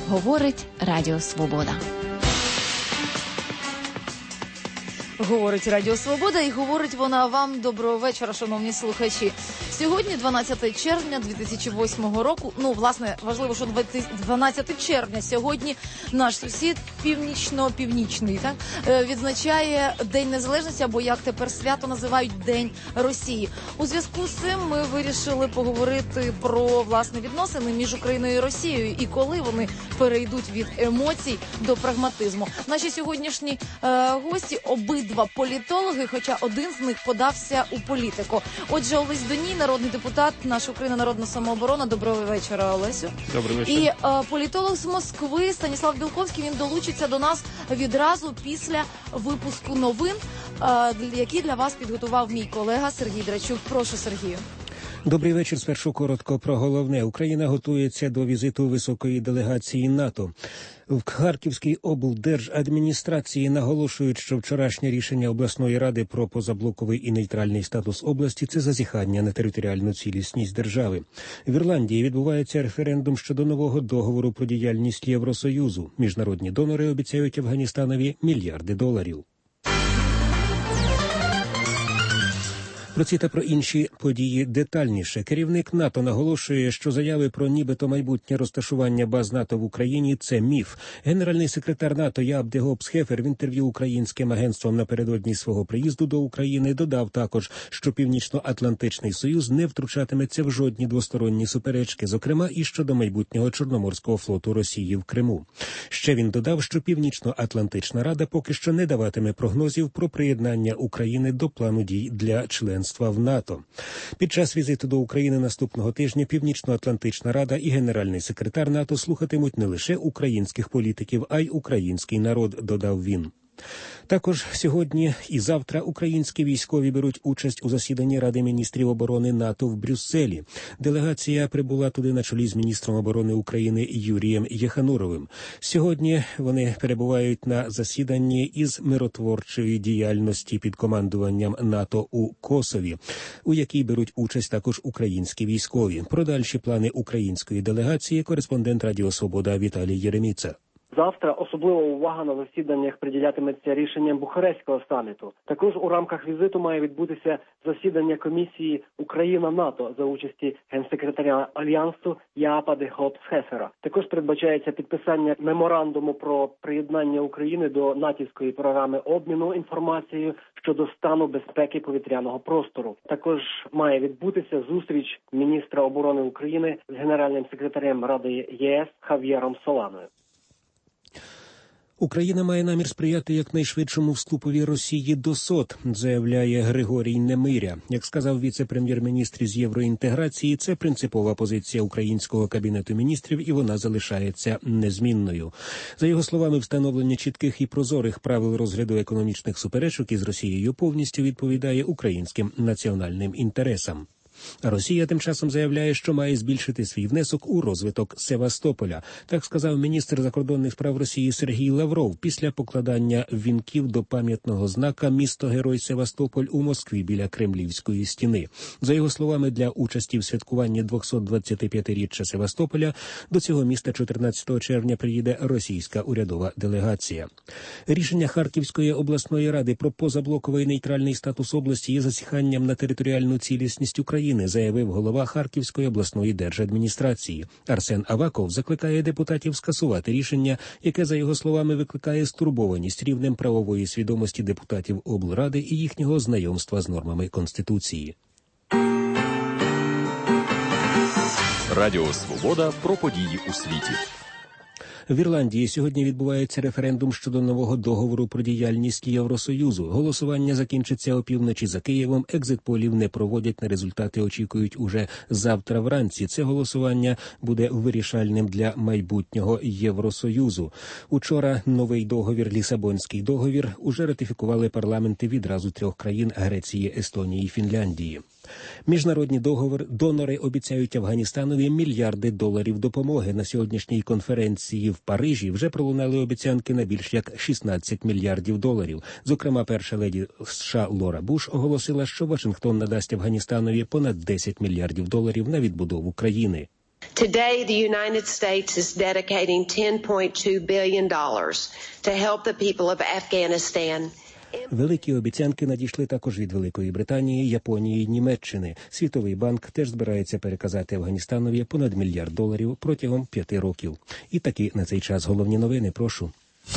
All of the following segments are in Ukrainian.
Говорить Радіо Свобода. Говорить Радіо Свобода і говорить вона вам. Доброго вечора, шановні слухачі. Сьогодні 12 червня 2008 року. Власне, важливо, що 12 червня сьогодні наш сусід північно-північний відзначає День Незалежності, або як тепер свято називають День Росії. У зв'язку з цим ми вирішили поговорити про, власне, відносини між Україною і Росією і коли вони перейдуть від емоцій до прагматизму. Наші сьогоднішні гості обидва політологи, хоча один з них подався у політику. Отже, Олесь Доній, народний депутат, наша Україна народна самооборона. Доброго вечора, Олесю. Добрий вечір. І політолог з Москви Станіслав Білковський, він долучиться до нас відразу після випуску новин, які для вас підготував мій колега Сергій Драчук. Прошу, Сергію. Добрий вечір. Спершу коротко про головне. Україна готується до візиту високої делегації НАТО. В Харківській облдержадміністрації наголошують, що вчорашнє рішення обласної ради про позаблоковий і нейтральний статус області – це зазіхання на територіальну цілісність держави. В Ірландії відбувається референдум щодо нового договору про діяльність Євросоюзу. Міжнародні донори обіцяють Афганістанові мільярди доларів. Про ці та про інші події детальніше. Керівник НАТО наголошує, що заяви про нібито майбутнє розташування баз НАТО в Україні – це міф. Генеральний секретар НАТО Яап де Гоп Схефер в інтерв'ю українським агентствам напередодні свого приїзду до України додав також, що Північно-Атлантичний Союз не втручатиметься в жодні двосторонні суперечки, зокрема і щодо майбутнього Чорноморського флоту Росії в Криму. Ще він додав, що Північно-Атлантична Рада поки що не даватиме прогнозів про приєднання України до плану дій для членства в НАТО. Під час візиту до України наступного тижня Північно-Атлантична Рада і генеральний секретар НАТО слухатимуть не лише українських політиків, а й український народ, додав він. Також сьогодні і завтра українські військові беруть участь у засіданні Ради міністрів оборони НАТО в Брюсселі. Делегація прибула туди на чолі з міністром оборони України Юрієм Єхануровим. Сьогодні вони перебувають на засіданні із миротворчої діяльності під командуванням НАТО у Косові, у якій беруть участь також українські військові. Про дальші плани української делегації кореспондент Радіо Свобода Віталій Єреміца. Завтра особлива увага на засіданнях приділятиметься рішенням Бухарестського саміту. Також у рамках візиту має відбутися засідання комісії Україна-НАТО за участі генсекретаря Альянсу Яапа де Гоп Схефера. Також передбачається підписання меморандуму про приєднання України до натівської програми обміну інформацією щодо стану безпеки повітряного простору. Також має відбутися зустріч міністра оборони України з генеральним секретарем Ради ЄС Хав'єром Соланою. Україна має намір сприяти якнайшвидшому вступові Росії до СОТ, заявляє Григорій Немиря. Як сказав віце-прем'єр-міністр з євроінтеграції, це принципова позиція українського кабінету міністрів і вона залишається незмінною. За його словами, встановлення чітких і прозорих правил розгляду економічних суперечок із Росією повністю відповідає українським національним інтересам. Росія тим часом заявляє, що має збільшити свій внесок у розвиток Севастополя. Так сказав міністр закордонних справ Росії Сергій Лавров після покладання вінків до пам'ятного знака «Місто-герой Севастополь» у Москві біля Кремлівської стіни. За його словами, для участі в святкуванні 225-річчя Севастополя до цього міста 14 червня приїде російська урядова делегація. Рішення Харківської обласної ради про позаблоковий нейтральний статус області є засіханням на територіальну цілісність України, заявив голова Харківської обласної держадміністрації. Арсен Аваков закликає депутатів скасувати рішення, яке, за його словами, викликає стурбованість рівнем правової свідомості депутатів облради і їхнього знайомства з нормами Конституції. Радіо Свобода про події у світі. В Ірландії сьогодні відбувається референдум щодо нового договору про діяльність Євросоюзу. Голосування закінчиться опівночі за Києвом. Екзитполів не проводять, на результати очікують уже завтра вранці. Це голосування буде вирішальним для майбутнього Євросоюзу. Учора новий договір, Лісабонський договір, уже ратифікували парламенти відразу 3 країн – Греції, Естонії і Фінляндії. Міжнародні донори обіцяють Афганістанові мільярди доларів допомоги. На сьогоднішній конференції в Парижі вже пролунали обіцянки на більш як 16 мільярдів доларів. Зокрема, перша леді США Лора Буш оголосила, що Вашингтон надасть Афганістанові понад 10 мільярдів доларів на відбудову країни. Today, the United States is dedicating $10.2 billion to help the people of Afghanistan. Великі обіцянки надійшли також від Великої Британії, Японії і Німеччини. Світовий банк теж збирається переказати Афганістанові понад $1 мільярд протягом 5 років. І такі на цей час головні новини, прошу.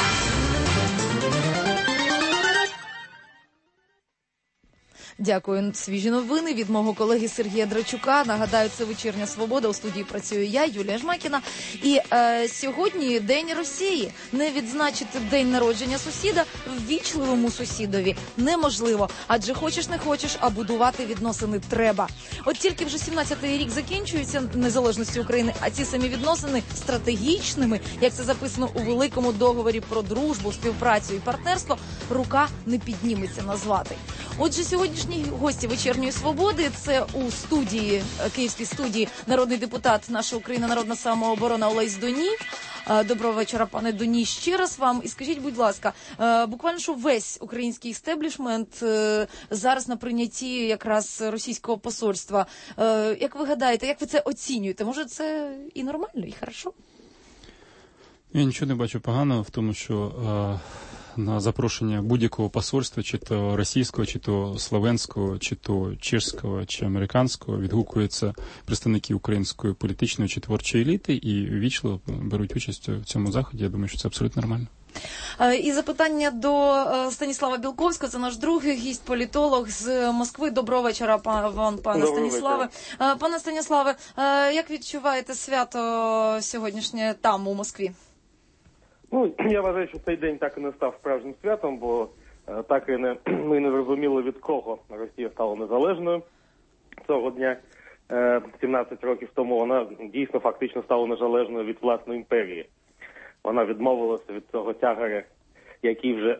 Дякую. Свіжі новини від мого колеги Сергія Драчука. Нагадаю, це «Вечірня Свобода». У студії працюю я, Юлія Жмакіна. І сьогодні День Росії. Не відзначити день народження сусіда ввічливому сусідові неможливо. Адже хочеш не хочеш, а будувати відносини треба. От тільки вже 17-й рік закінчується незалежності України, а ці самі відносини стратегічними, як це записано у Великому договорі про дружбу, співпрацю і партнерство, рука не підніметься назвати. Отже, сьогоднішні гості «Вечірньої Свободи» – це у студії, київській студії, народний депутат «Наша Україна, народна самооборона» Олесь Доній. Доброго вечора, пане Доній, ще раз вам. І скажіть, будь ласка, буквально що весь український істеблішмент зараз на прийнятті якраз російського посольства. Як ви гадаєте, як ви це оцінюєте? Може, це і нормально, і хорошо? Я нічого не бачу поганого в тому, що на запрошення будь-якого посольства, чи то російського, чи то словенського, чи то чешського, чи американського, відгукуються представники української політичної чи творчої еліти і ввічливо беруть участь в цьому заході. Я думаю, що це абсолютно нормально. І запитання до Станіслава Білковського, це наш другий гість, політолог з Москви. Доброго вечора, пане Станіславе. Пане Станіславе, як відчуваєте свято сьогоднішнє там, у Москві? Ну, я вважаю, що цей день так і не став справжнім святом, бо так і ми не зрозуміли, від кого Росія стала незалежною цього дня. 17 років тому вона дійсно фактично стала незалежною від власної імперії. Вона відмовилася від цього тягаря, який вже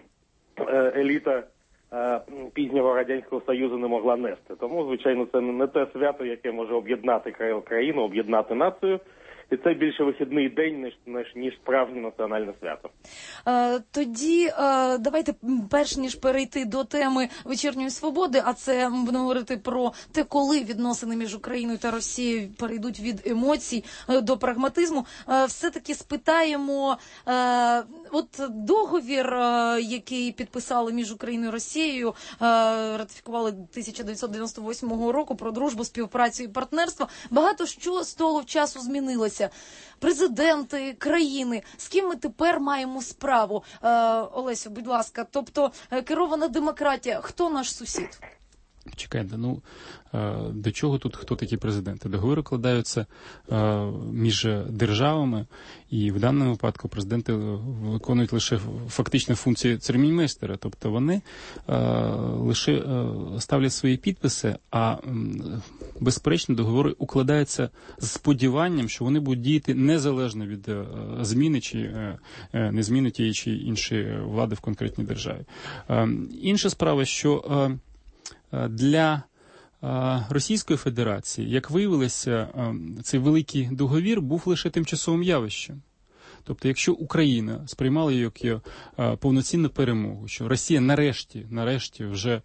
еліта пізнього Радянського Союзу не могла нести. Тому, звичайно, це не те свято, яке може об'єднати країну, об'єднати націю. І це більше вихідний день, ніж справжнє національне свято. Тоді давайте, перш ніж перейти до теми «Вечірньої Свободи», а це ми будемо говорити про те, коли відносини між Україною та Росією перейдуть від емоцій до прагматизму, все-таки спитаємо, от договір, який підписали між Україною і Росією, ратифікували 1998 року, про дружбу, співпрацю і партнерство, багато що з того часу змінилося. Президенти, країни. З ким ми тепер маємо справу? Олесю, будь ласка, тобто керована демократія. Хто наш сусід? Чекайте, до чого тут хто такі президенти? Договори укладаються між державами, і в даному випадку президенти виконують лише фактично функції церемоніймейстера, тобто вони лише ставлять свої підписи, а безперечно договори укладаються з сподіванням, що вони будуть діяти незалежно від зміни чи незміни тієї чи іншої влади в конкретній державі. Інша справа, що для Російської Федерації, як виявилося, цей великий договір був лише тимчасовим явищем. Тобто, якщо Україна сприймала її як повноцінну перемогу, що Росія нарешті вже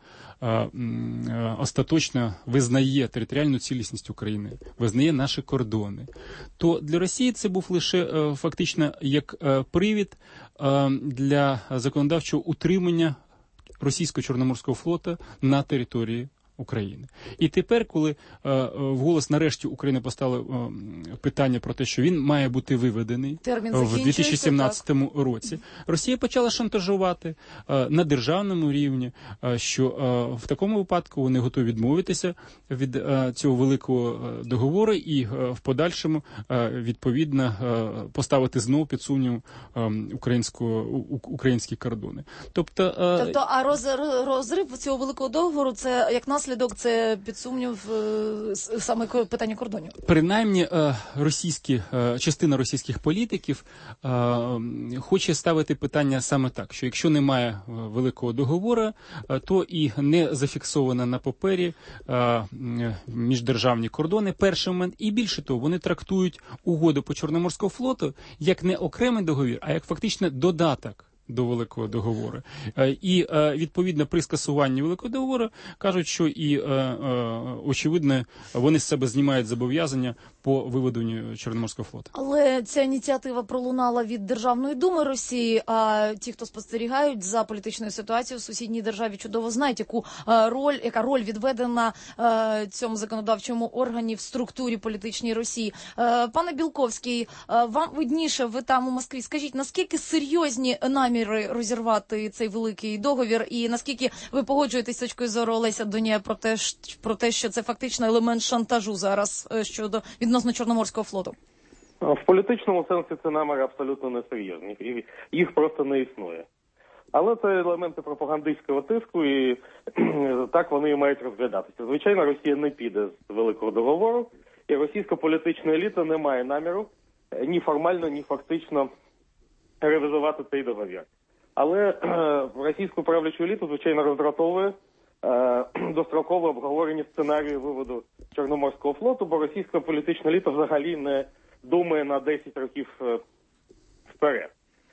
остаточно визнає територіальну цілісність України, визнає наші кордони, то для Росії це був лише фактично як привід для законодавчого утримання російського Чорноморського флота на території України. І тепер, коли вголос нарешті Україна поставила питання про те, що він має бути виведений в 2017 році, Росія почала шантажувати на державному рівні, що в такому випадку вони готові відмовитися від цього великого договору і в подальшому, відповідно, поставити знову під сумнів українські кордони. Тобто, а розрив цього великого договору, це як наслідок, це під сумнів саме питання кордонів? Принаймні, частина російських політиків хоче ставити питання саме так, що якщо немає великого договору, то і не зафіксовано на папері міждержавні кордони, перший момент, і більше того, вони трактують угоду по Чорноморському флоту як не окремий договір, а як фактично додаток до Великого договору. І, відповідно, при скасуванні Великого договору кажуть, що і, очевидно, вони з себе знімають зобов'язання по виведенню Чорноморського флоту. Але ця ініціатива пролунала від Державної думи Росії, а ті, хто спостерігають за політичною ситуацією в сусідній державі, чудово знають, яка роль відведена цьому законодавчому органі в структурі політичній Росії. Пане Білковський, вам видніше, ви там у Москві, скажіть, наскільки серйозні наміри розірвати цей великий договір, і наскільки ви погоджуєтесь з точкою зору Олеся Донія про те, що це фактично елемент шантажу зараз щодо відносно Чорноморського флоту? В політичному сенсі це наміри абсолютно несерйозні, і їх просто не існує. Але це елементи пропагандистського тиску, і так вони і мають розглядатися. Звичайно, Росія не піде з Великого договору, і російська політична еліта не має наміру ні формально, ні фактично ревізувати цей договір. Але російську правлячу еліту, звичайно, роздратовує дострокове обговорення сценарію виводу Чорноморського флоту, бо російська політична еліта взагалі не думає на 10 років вперед.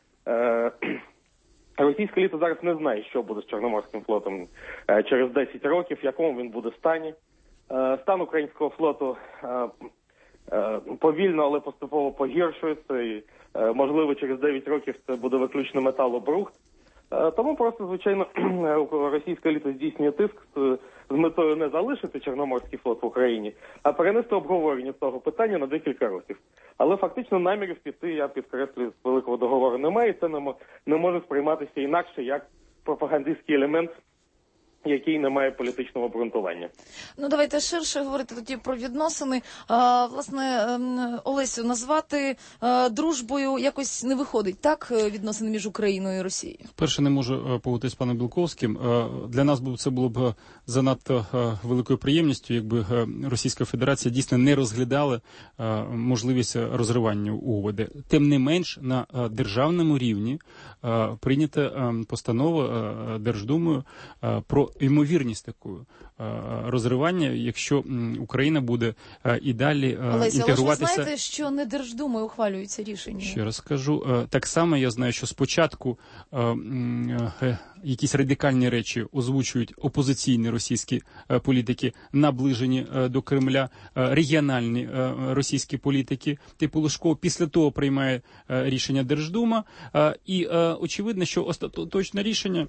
Російська еліта зараз не знає, що буде з Чорноморським флотом через 10 років, в якому він буде стані. Стан українського флоту повільно, але поступово погіршується, і, можливо, через 9 років це буде виключно металобрухт. Тому просто, звичайно, російська еліта здійснює тиск з метою не залишити Чорноморський флот в Україні, а перенести обговорення цього питання на декілька років. Але фактично намірів піти, я підкреслюю, з Великого договору немає, і це не може сприйматися інакше, як пропагандистський елемент, який не має політичного обґрунтування. Ну, давайте ширше говорити тоді про відносини. Власне, Олесю, назвати дружбою якось не виходить, так, відносини між Україною і Росією? Перше, не можу погодитись з паном Білковським. Для нас це було б занадто великою приємністю, якби Російська Федерація дійсно не розглядала можливість розривання угоди. Тим не менш, на державному рівні прийнята постанова Держдумою про ймовірність такої розривання, якщо Україна буде і далі Олеся, інтегруватися. але ж ви знаєте, що не Держдумою ухвалюються рішення? Ще раз скажу. Так само я знаю, що спочатку якісь радикальні речі озвучують опозиційні російські політики, наближені до Кремля, регіональні російські політики, типу Лужков. Після того приймає рішення Держдума. І очевидно, що остаточне рішення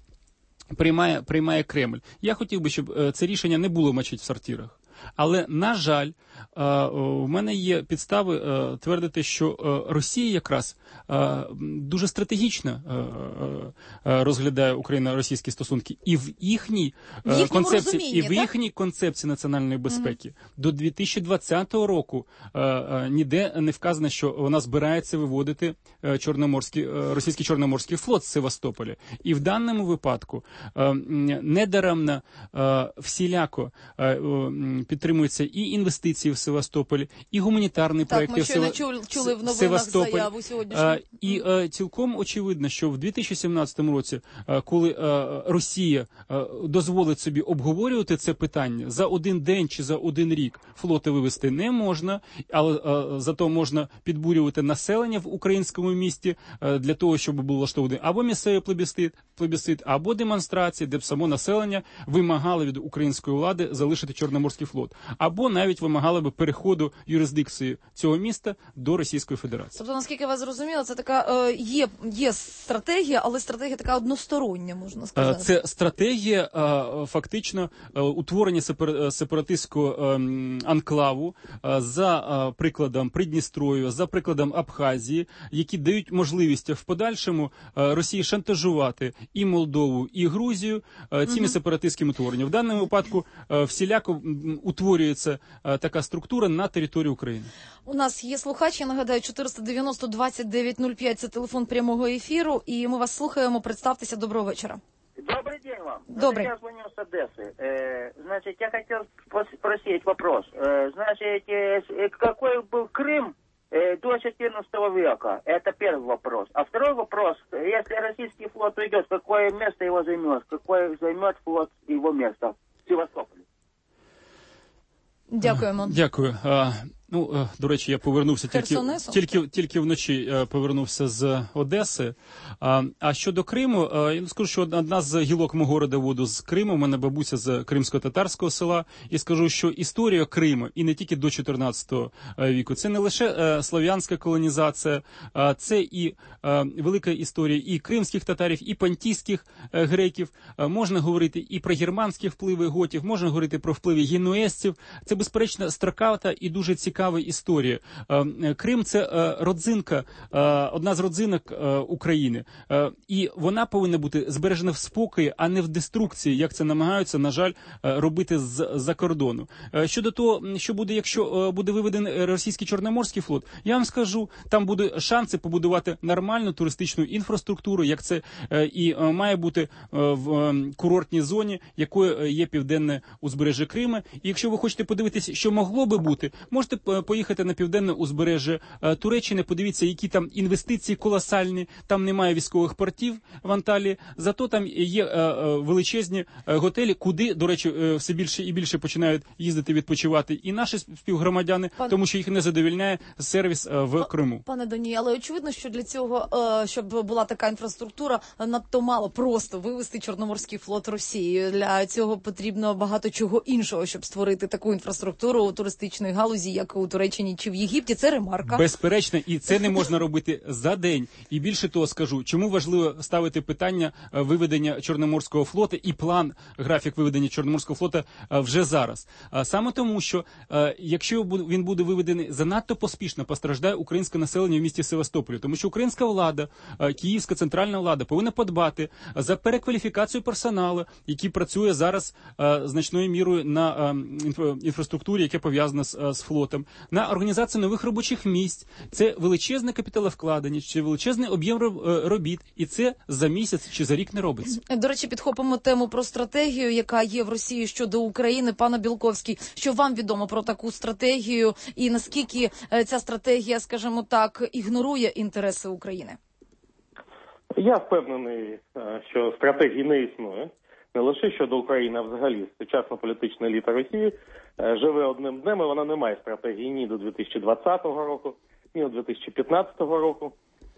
приймає Кремль. Я хотів би, щоб це рішення не було мочить в сортирах. Але, на жаль, в мене є підстави твердити, що Росія якраз дуже стратегічно розглядає Україно-російські стосунки і в їхній концепції національної безпеки. До 2020 року ніде не вказано, що вона збирається виводити російський Чорноморський флот з Севастополя. І в даному випадку недаремно всіляко підтримуються і інвестиції в Севастополь, і гуманітарні проекти в Севастополь. Так, ми чули в новинах заяву сьогоднішню. І цілком очевидно, що в 2017 році, коли Росія дозволить собі обговорювати це питання, за один день чи за один рік флоти вивести не можна, але зато можна підбурювати населення в українському місті для того, щоб було влаштований або місцевий плебісцит, або демонстрації, де б само населення вимагало від української влади залишити Чорноморський флот, або навіть вимагало би переходу юрисдикції цього міста до Російської Федерації. Тобто, наскільки я вас зрозуміла, це така є стратегія, але стратегія така одностороння, можна сказати. Це стратегія фактично утворення сепаратистського анклаву за прикладом Придністрою, за прикладом Абхазії, які дають можливість в подальшому Росії шантажувати і Молдову, і Грузію цими сепаратистськими утвореннями. В даному випадку всіляко утворюється така структура на території України. У нас є слухач, я нагадаю, 490-2905, це телефон прямого ефіру, і ми вас слухаємо. Представтеся, доброго вечора. Добрый день вам. Добрый. Я звоню с Одессы. Значит, я хотел спросить вопрос. Значит, какой был Крым до 14 века? Это первый вопрос. А второй вопрос, если российский флот уйдет, какое место его займет? Какое займет флот его место в Севастополе? Дякуємо. Дякую. Ну, до речі, я повернувся тільки вночі повернувся з Одеси. А щодо Криму, я скажу, що одна з гілок мого родоводу з Криму, у мене бабуся з кримсько-татарського села, і скажу, що історія Криму, і не тільки до 14 віку, це не лише слов'янська колонізація, це і велика історія і кримських татарів, і пантійських греків. Можна говорити і про германські впливи готів, можна говорити про впливи генуезців. Це, безперечно, строката і дуже цікава історія. Крим – це родзинка, одна з родзинок України. І вона повинна бути збережена в спокої, а не в деструкції, як це намагаються, на жаль, робити з-за кордону. Щодо того, що буде, якщо буде виведений російський Чорноморський флот, я вам скажу, там буде шанси побудувати нормальну туристичну інфраструктуру, як це і має бути в курортній зоні, якою є південне узбережжя Криму. І якщо ви хочете подивитися, що могло би бути, можете поїхати на південне узбережжя Туреччини, подивіться, які там інвестиції колосальні, там немає військових портів в Анталії, зато там є величезні готелі, куди, до речі, все більше і більше починають їздити відпочивати і наші співгромадяни, тому що їх не задовольняє сервіс в Криму. Пане Доні, але очевидно, що для цього, щоб була така інфраструктура, надто мало просто вивести Чорноморський флот Росії. Для цього потрібно багато чого іншого, щоб створити таку інфраструктуру у туристичної галузі, як у Туреччині чи в Єгипті. Це ремарка. Безперечно, і це не можна робити за день. І більше того скажу, чому важливо ставити питання виведення Чорноморського флоту і план, графік виведення Чорноморського флота вже зараз. Саме тому, що якщо він буде виведений занадто поспішно, постраждає українське населення в місті Севастополі. Тому що українська влада, київська центральна влада повинна подбати за перекваліфікацію персоналу, який працює зараз значною мірою на інфраструктурі, яка пов'язана з флотом, на організацію нових робочих місць. Це величезне капіталовкладення, чи величезний об'єм робіт, і це за місяць чи за рік не робиться. До речі, підхопимо тему про стратегію, яка є в Росії щодо України. Пане Білковський, що вам відомо про таку стратегію і наскільки ця стратегія, скажімо так, ігнорує інтереси України? Я впевнений, що стратегії не існує. Не лише щодо України, а взагалі сучасна політична еліта Росії живе одним днем, і вона не має стратегії ні до 2020 року, ні до 2015 року.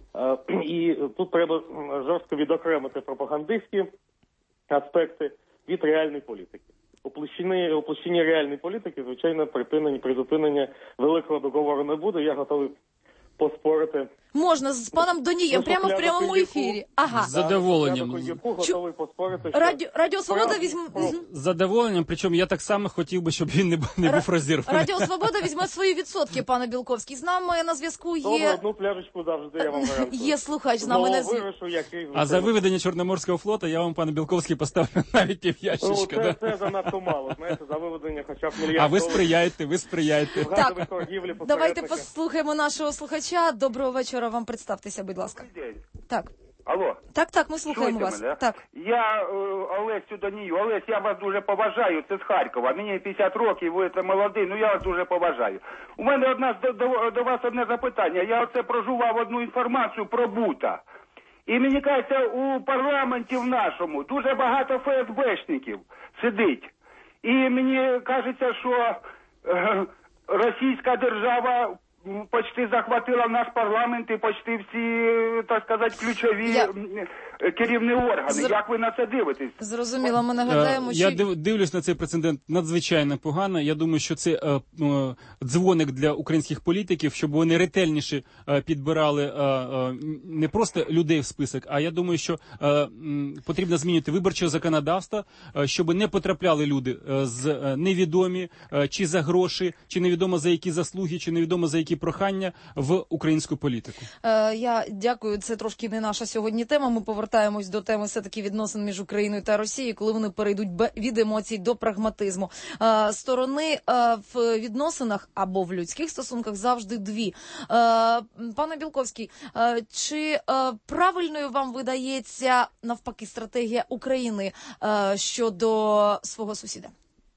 І тут треба жорстко відокремити пропагандистські аспекти від реальної політики. У площині реальної політики, звичайно, призупинення великого договору не буде. Я готовий поспорити. Можна з паном Донієм прямо в прямому ефірі. Ага. З задоволенням. Готовий поспорити, що... Радіо Свобода візьме... З задоволенням, причому я так само хотів би, щоб він не був розірваний. Радіо Свобода візьме свої відсотки, пане Білковський. З нами на зв'язку є... Одну пляшечку завжди я вам гарантую. Є слухач з нами на зв'язку. А за виведення Чорноморського флоту я вам, пане Білковський, поставлю навіть пів'ящичка. Це занадто мало, знаєте, за виведення хоча б мільярд. А ви сприяєте. Так, давайте послухаємо нашого слухача. Доброго вечора вам. Представтеся, будь ласка. Так. Алло. Так, ми слухаємо вас. Мене? Так. Я Олесю Донію. Олесь, я вас дуже поважаю, це з Харкова. Мені 50 років, ви це молодий, я вас дуже поважаю. У мене до вас одне запитання. Я оце прожував одну інформацію про Бута. І мені кажеться, у парламенті в нашому дуже багато ФСБшників сидить. І мені кажеться, що російська держава почти захватила наш парламент і почти всі, так сказати, ключові керівні органи. Як ви на це дивитесь? Зрозуміло, ми нагадаємо, що... Я дивлюсь на цей прецедент надзвичайно погано. Я думаю, що це дзвоник для українських політиків, щоб вони ретельніше підбирали не просто людей в список, а я думаю, що потрібно змінити виборче законодавство, щоб не потрапляли люди з невідомі, чи за гроші, чи невідомо за які заслуги, чи невідомо за які прохання в українську політику. Я дякую, це трошки не наша сьогодні тема. Ми повертаємось до теми все-таки відносин між Україною та Росією, коли вони перейдуть від емоцій до прагматизму. Сторони в відносинах або в людських стосунках завжди дві. Пане Білковський, чи правильною вам видається навпаки стратегія України щодо свого сусіда?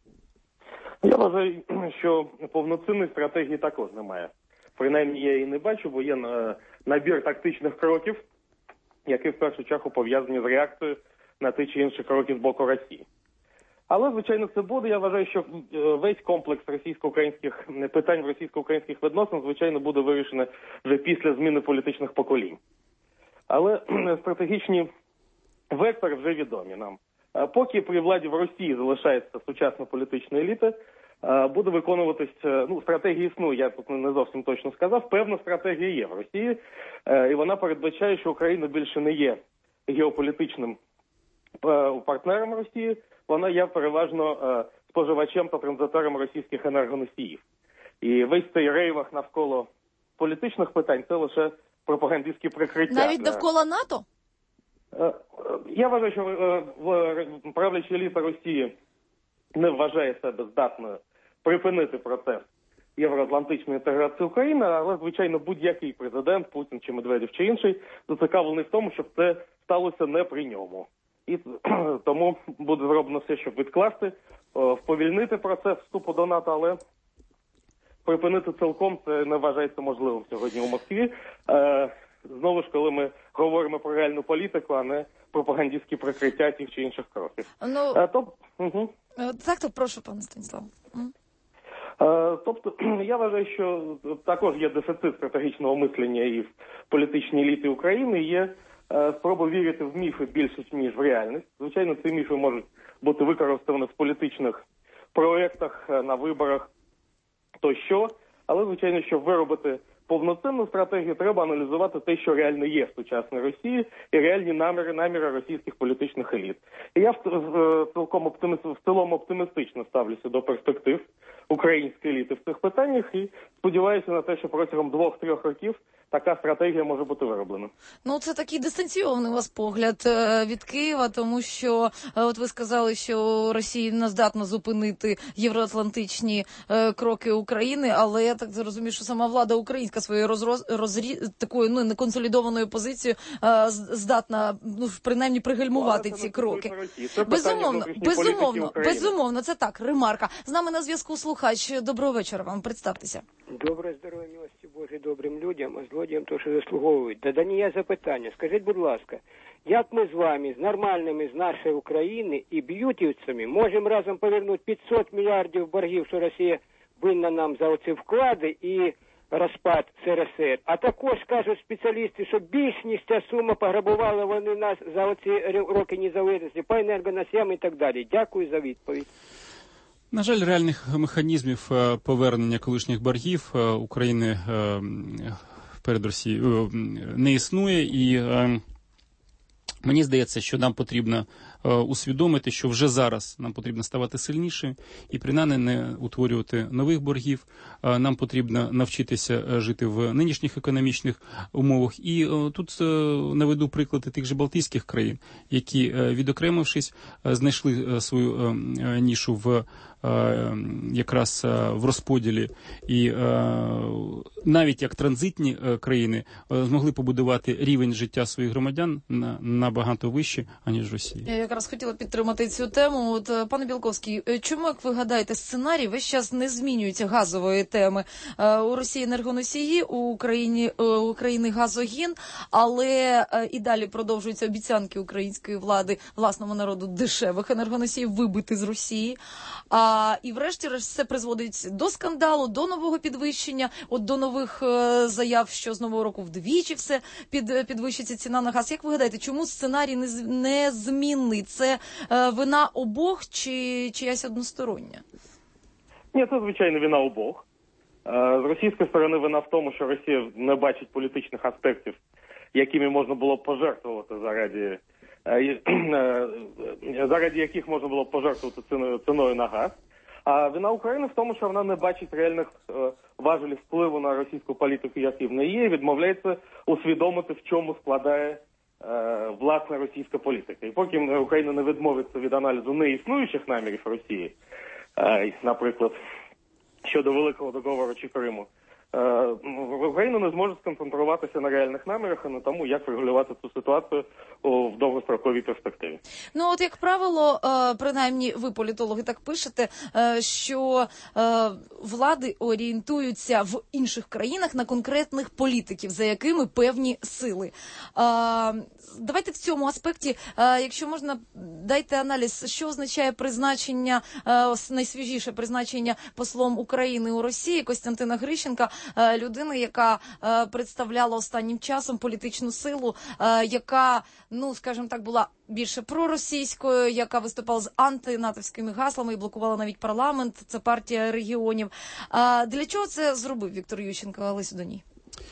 Я вважаю, що повноцінної стратегії також немає. Принаймні я її не бачу, бо є набір тактичних кроків, які в першу чергу пов'язані з реакцією на ті чи інші кроки з боку Росії. Але, звичайно, це буде. Я вважаю, що весь комплекс російсько-українських питань в російсько-українських відносин, звичайно, буде вирішено вже після зміни політичних поколінь. Але стратегічні вектори вже відомі нам. Поки при владі в Росії залишається сучасна політична еліта, буде виконуватись, стратегія існує, я тут не зовсім точно сказав, певна стратегія є в Росії, і вона передбачає, що Україна більше не є геополітичним партнером Росії, вона є переважно споживачем та транзитором російських енергоносіїв. І весь цей рейвах навколо політичних питань – це лише пропагандистські прикриття. Навіть довкола НАТО? Я вважаю, що правляча еліта Росії не вважає себе здатною припинити процес євроатлантичної інтеграції України, але, звичайно, будь-який президент, Путін чи Медведєв чи інший, зацікавлений в тому, щоб це сталося не при ньому. І тому буде зроблено все, щоб відкласти, вповільнити процес вступу до НАТО, але припинити цілком це не вважається можливим сьогодні у Москві. Знову ж, коли ми говоримо про реальну політику, а не пропагандистські прикриття тих чи інших кроків. Так, прошу, пане Станіслав. Тобто, я вважаю, що також є дефіцит стратегічного мислення і в політичній еліті України, є спроба вірити в міфи більше, ніж в реальність. Звичайно, ці міфи можуть бути використані в політичних проєктах, на виборах тощо, але, звичайно, щоб виробити повноцінну стратегію, треба аналізувати те, що реально є в сучасній Росії, і реальні наміри російських політичних еліт. І я в цілому оптимістично ставлюся до перспектив української еліти в цих питаннях і сподіваюся на те, що протягом 2-3 років така стратегія може бути вироблена. Це такий дистанційований у вас погляд від Києва, тому що, от ви сказали, що Росія не здатна зупинити євроатлантичні кроки України, але я так зрозумію, що сама влада українська своєю такою неконсолідованою позицією здатна, принаймні, пригальмувати ці кроки. Безумовно, це так, ремарка. З нами на зв'язку слухач. Доброго вечора вам, представтеся. Доброго здоров'я, милості Божій добрим людям, а злодіям то, що заслуговують. Да Данія запитання. Скажіть, будь ласка, як ми з вами, з нормальними, з нашої України і б'ютівцями можемо разом повернути 500 мільярдів боргів, що Росія винна нам за оці вклади і розпад СРСР. А також кажуть спеціалісти, що більш ніж ця сума пограбували вони нас за оці роки незалежності по енергоносіям і так далі. Дякую за відповідь. На жаль, реальних механізмів повернення колишніх боргів України перед Росією не існує, і мені здається, що нам потрібно усвідомити, що вже зараз нам потрібно ставати сильнішими і принаймні не утворювати нових боргів. Нам потрібно навчитися жити в нинішніх економічних умовах. І тут наведу приклади тих же Балтійських країн, які, відокремившись, знайшли свою нішу в якраз в розподілі і навіть як транзитні країни змогли побудувати рівень життя своїх громадян набагато вище, аніж Росія. Я якраз хотіла підтримати цю тему. От, пане Білковський, чому, як ви гадаєте, сценарій весь час не змінюється газової теми? У Росії енергоносії, у України газогін, але і далі продовжуються обіцянки української влади власному народу дешевих енергоносіїв вибити з Росії. І врешті-решт це призводить до скандалу, до нового підвищення, до нових заяв, що з нового року вдвічі все підвищиться ціна на газ. Як ви гадаєте, чому сценарій незмінний? Це вина обох чи чиясь одностороння? Ні, це, звичайно, вина обох. З російської сторони вина в тому, що Росія не бачить політичних аспектів, якими можна було б пожертвувати заради яких можна було б пожертвувати ціною на газ. А вина України в тому, що вона не бачить реальних важелів впливу на російську політику, які в неї є, і відмовляється усвідомити, в чому складає власна російська політика. І поки Україна не відмовиться від аналізу неіснуючих намірів Росії, наприклад, щодо Великого договору чи Криму, Україна не зможе сконцентруватися на реальних намірах, а не тому, як регулювати цю ситуацію в довгостроковій перспективі. Ну, от, як правило, принаймні ви, політологи, так пишете, що влади орієнтуються в інших країнах на конкретних політиків, за якими певні сили. Давайте в цьому аспекті, якщо можна, дайте аналіз, що означає призначення, найсвіжіше призначення послом України у Росії Костянтина Грищенка, людини, яка представляла останнім часом політичну силу, яка, ну, скажімо так, була більше проросійською, яка виступала з антинатовськими гаслами і блокувала навіть парламент, це партія регіонів. Для чого це зробив Віктор Ющенко, Олесь Доній?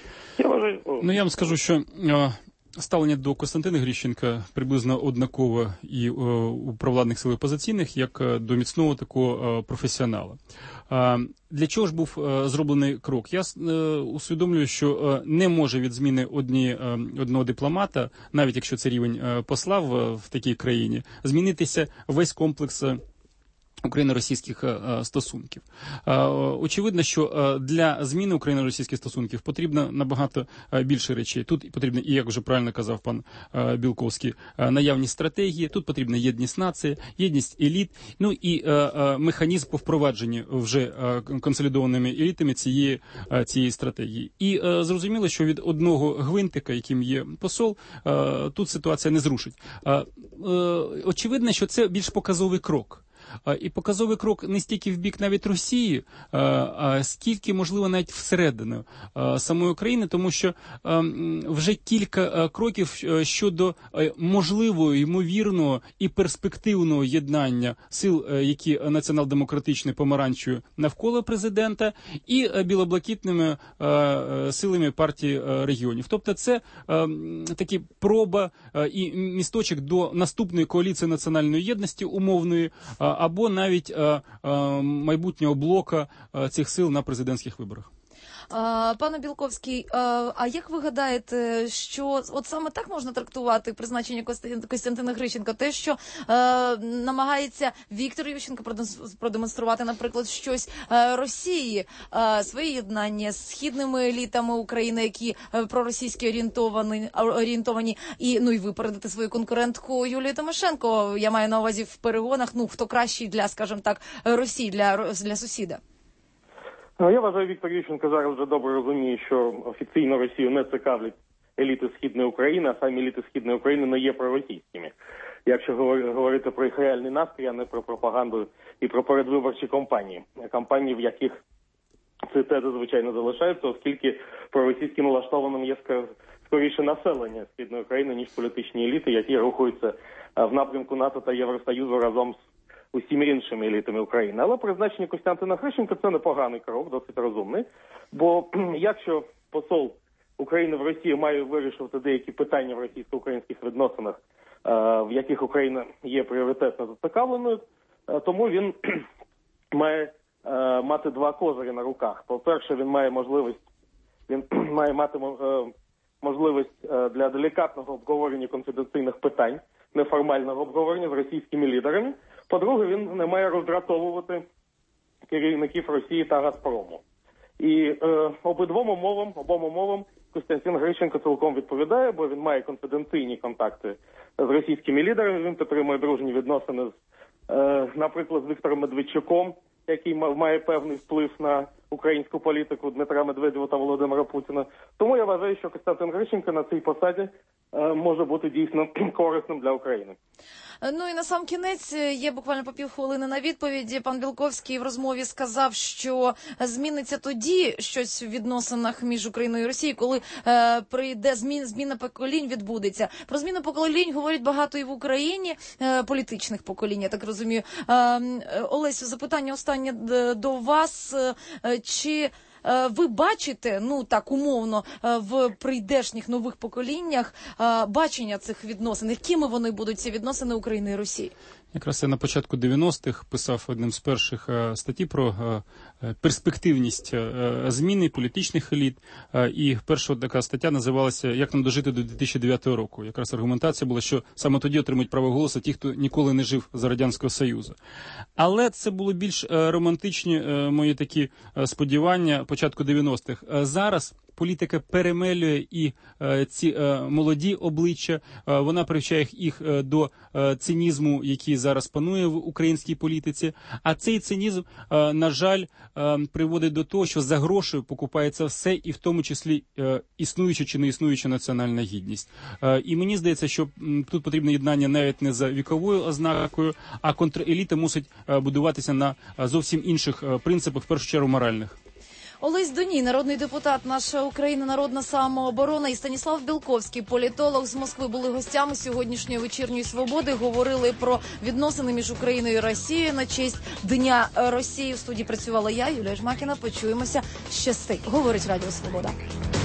Ну, я вам скажу, що ставлення до Костянтина Грищенка приблизно однакове і у провладних сил опозиційних, як до міцного такого професіонала. Для чого ж був зроблений крок? Я усвідомлюю, що не може від зміни одного дипломата, навіть якщо це рівень посла в такій країні, змінитися весь комплекс україно-російських стосунків. Очевидно, що для зміни україно-російських стосунків потрібно набагато більше речей. Тут потрібно, і як вже правильно казав пан Білковський, наявність стратегії, тут потрібна єдність нації, єдність еліт, ну і механізм по впровадженню вже консолідованими елітами цієї стратегії. І зрозуміло, що від одного гвинтика, яким є посол, тут ситуація не зрушить. Очевидно, що це більш показовий крок. І показовий крок не стільки в бік навіть Росії, а скільки, можливо, навіть всередину самої України, тому що вже кілька кроків щодо можливого, ймовірного і перспективного єднання сил, які націонал-демократичні помаранчеві навколо президента, і білоблакитними силами партії регіонів. Тобто це такі проба і місточок до наступної коаліції національної єдності умовної, або навіть майбутнього блока цих сил на президентських виборах. Пане Білковський, а як ви гадаєте, що от саме так можна трактувати призначення Костянтина Грищенка? Те, що намагається Віктор Ющенко продемонструвати, наприклад, щось Росії, своє єднання з східними елітами України, які проросійські орієнтовані, і, ну, і випередити свою конкурентку Юлію Тимошенко, я маю на увазі в перегонах, ну, хто кращий для, скажімо так, Росії, для сусіда? Я вважаю, Віктор Ющенко зараз вже добре розуміє, що офіційно Росію не цікавлять еліти Східної України, а самі еліти Східної України не є проросійськими. Якщо говорити про їх реальний настрій, а не про пропаганду і про передвиборчі кампанії, в яких ці тези, звичайно, залишаються, оскільки проросійським налаштованим є скоріше населення Східної України, ніж політичні еліти, які рухаються в напрямку НАТО та Євросоюзу разом з усіма іншими елітами України. Але призначення Костянтина Грищенка – це непоганий крок, досить розумний. Бо якщо посол України в Росії має вирішувати деякі питання в російсько-українських відносинах, в яких Україна є пріоритетно зацікавленою, тому він має мати два козирі на руках. По-перше, він має мати можливість для делікатного обговорення конфіденційних питань, неформального обговорення з російськими лідерами. По-друге, він не має роздратовувати керівників Росії та Газпрому. І обом умовам Костянтин Грищенко цілком відповідає, бо він має конфіденційні контакти з російськими лідерами, він підтримує дружні відносини наприклад, з Віктором Медведчуком, який має певний вплив на українську політику, Дмитра Медведєва та Володимира Путіна. Тому я вважаю, що Костянтин Грищенко на цій посаді може бути дійсно корисним для України. Ну і на сам кінець є буквально по півхвилини на відповіді. Пан Білковський в розмові сказав, що зміниться тоді щось в відносинах між Україною і Росією, коли прийде зміна поколінь відбудеться. Про зміну поколінь говорять багато і в Україні, політичних поколінь, я так розумію. Олесю, запитання останнє до вас. Чи ви бачите, ну так умовно, в прийдешніх нових поколіннях бачення цих відносин? Якими вони будуть, ці відносини України і Росії? Якраз я на початку 90-х писав одним з перших статті про перспективність зміни політичних еліт. І перша така стаття називалася «Як нам дожити до 2009 року». Якраз аргументація була, що саме тоді отримують право голосу ті, хто ніколи не жив за Радянського Союзу. Але це було більш романтичні мої такі сподівання початку 90-х. Зараз політика перемелює і ці молоді обличчя, вона привчає їх до цинізму, який зараз панує в українській політиці. А цей цинізм, на жаль, приводить до того, що за гроші покупається все, і в тому числі існуюча чи не існуюча національна гідність. І мені здається, що тут потрібне єднання навіть не за віковою ознакою, а контреліта мусить будуватися на зовсім інших принципах, в першу чергу моральних. Олесь Доній, народний депутат «Наша Україна. Народна самооборона» і Станіслав Білковський, політолог з Москви, були гостями сьогоднішньої вечірньої «Свободи». Говорили про відносини між Україною і Росією на честь Дня Росії. В студії працювала я, Юлія Жмакіна. Почуємося. Щасти. Говорить Радіо Свобода.